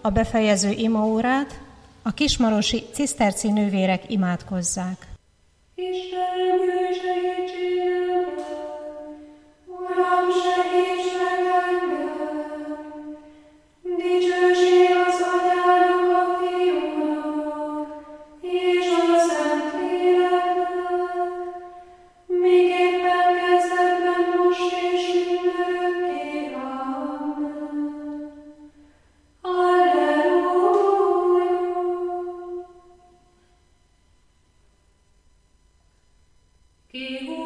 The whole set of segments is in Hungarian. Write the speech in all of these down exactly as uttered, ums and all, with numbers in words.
a befejező imaórát a kismarosi ciszterci nővérek imádkozzák. Istenem, jöjj, segítségemre! Uram, segíts meg engem! Dicsőség az Atyának, a Fiúnak, és a Szentléleknek, miképpen kezdetben, most és mindörökké. Amen. Alleluja! Ki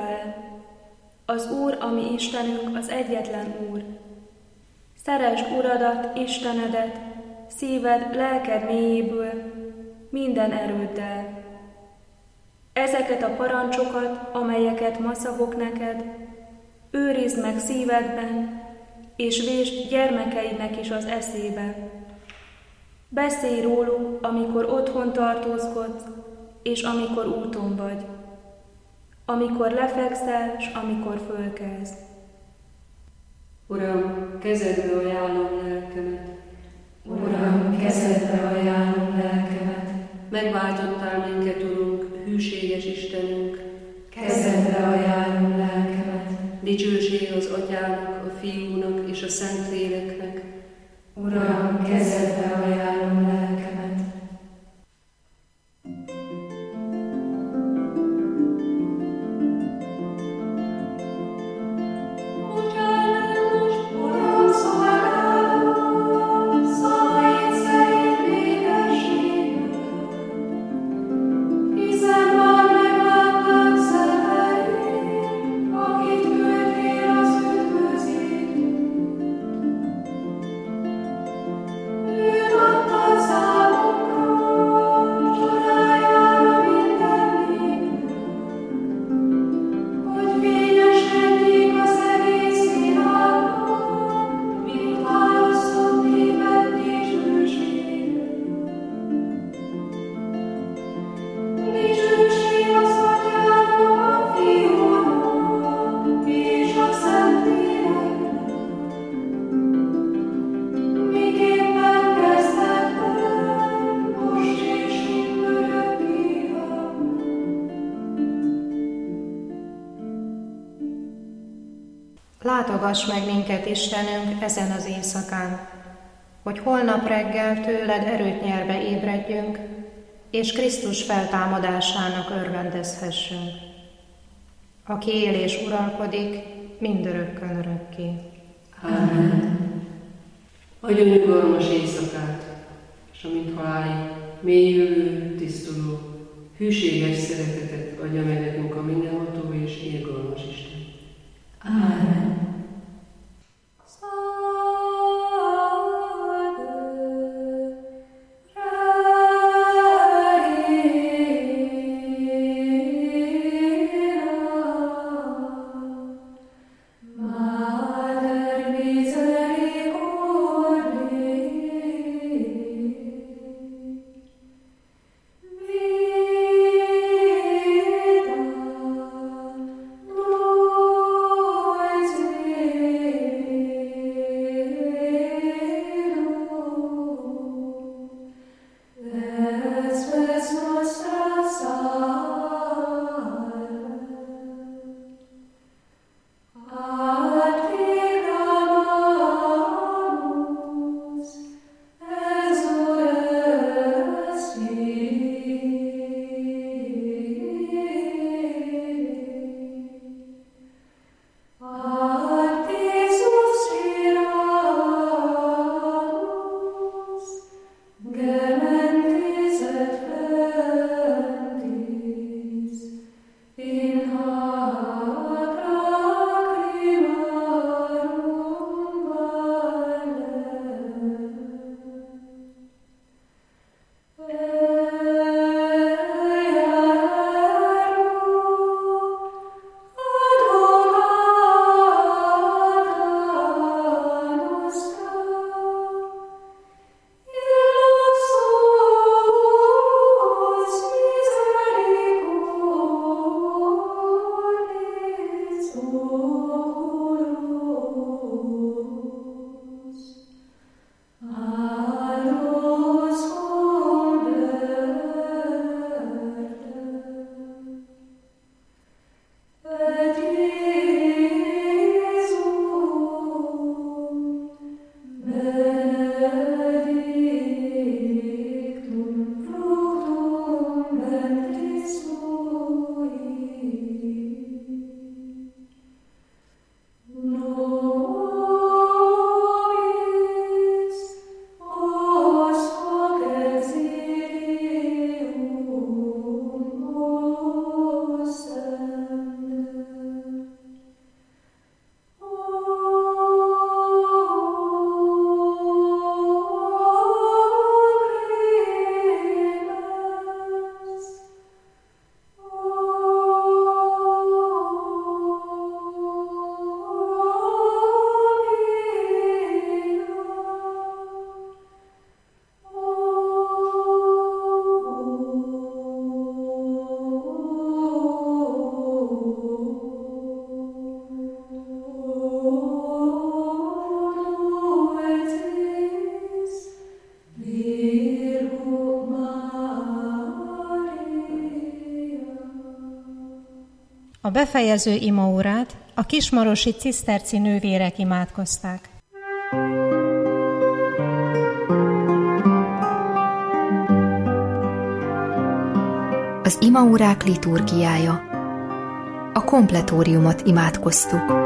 Izrael! Az Úr, ami Istenünk, az egyetlen Úr. Szeresd Uradat, Istenedet, szíved, lelked mélyéből, minden erőddel. Ezeket a parancsokat, amelyeket ma szavok neked, őrizd meg szívedben, és vésd gyermekeidnek is az eszébe. Beszélj róluk, amikor otthon tartózkodsz, és amikor úton vagy, amikor lefekszel, s amikor fölkelsz. Uram, kezedbe ajánlom lelkemet. Uram, kezedbe ajánlom lelkemet. Megváltottál minket, Urunk, hűséges Istenünk. Kezedbe ajánlom lelkemet. Dicsőség az Atyának, a Fiúnak és a Szentléleknek. Uram, kezedbe ajánlom lelkemet. Látogass meg minket, Istenünk, ezen az éjszakán, hogy holnap reggel tőled erőt nyerve ébredjünk, és Krisztus feltámadásának örvendezhessünk, aki él és uralkodik mindörökkön örökké. Amen. Adjon nyugalmas éjszakát, és amint halálig mélyülő, tisztuló, hűséges szeretetet adja meg nekünk a mindenható és irgalmas Isten. Amen. Amen. A befejező imaórát a kismarosi ciszterci nővérek imádkozták. Az imaórák liturgiája. A kompletóriumot imádkoztuk.